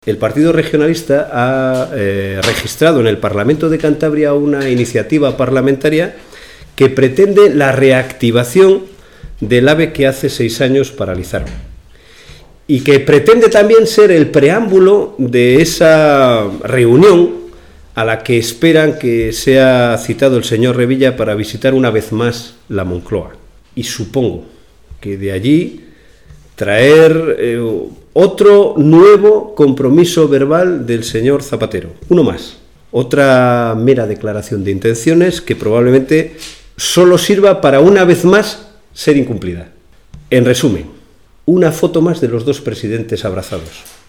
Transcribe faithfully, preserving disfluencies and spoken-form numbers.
El Partido Regionalista ha eh, registrado en el Parlamento de Cantabria una iniciativa parlamentaria que pretende la reactivación del AVE que hace seis años paralizaron y que pretende también ser el preámbulo de esa reunión a la que esperan que sea citado el señor Revilla para visitar una vez más la Moncloa. Y supongo que de allí traer eh, otro nuevo compromiso verbal del señor Zapatero. Uno más. Otra mera declaración de intenciones que probablemente solo sirva para una vez más ser incumplida. En resumen, una foto más de los dos presidentes abrazados.